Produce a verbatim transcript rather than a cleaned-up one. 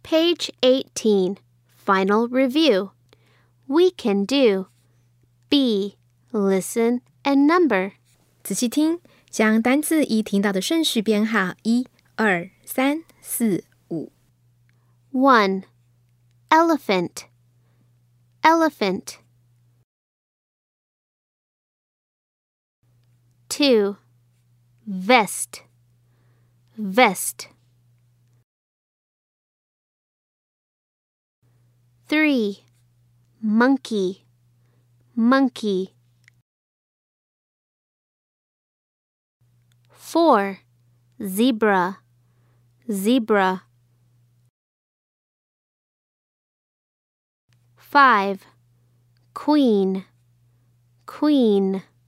Page eighteen, Final Review. We can do B. Listen and number. 仔细听，将单字依听到的顺序编号一、二、三、四、五。 one. Elephant. Elephant. two. Vest. Vest. three. Monkey. Monkey. four. Zebra. Zebra. five. Queen. Queen.